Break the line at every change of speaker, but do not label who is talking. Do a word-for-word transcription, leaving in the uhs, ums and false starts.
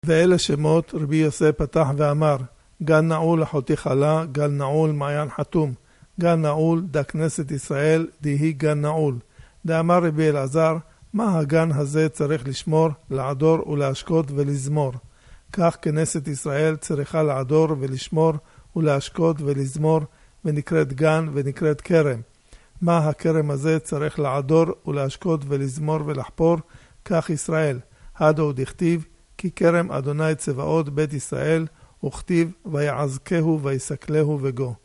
ואלה שמות רבי יוסף פתח ואמר, גן נעול אחותי חלה, גן נעול מעיין חתום, גן נעול דה כנסת ישראל, דהי גן נעול. דאמר רבי אלעזר, מה הגן הזה צריך לשמור, לעדור ולהשקות ולזמור? כך כנסת ישראל צריכה לעדור ולשמור ולהשקות ולזמור, ונקראת גן ונקראת כרם. מה הכרם הזה צריך לעדור ולהשקות ולזמור ולחפור? כך ישראל. הדו דכתיב, כי כרם אדוני צבאות בית ישראל, וכתיב ויעזקהו ויסקלהו וגו.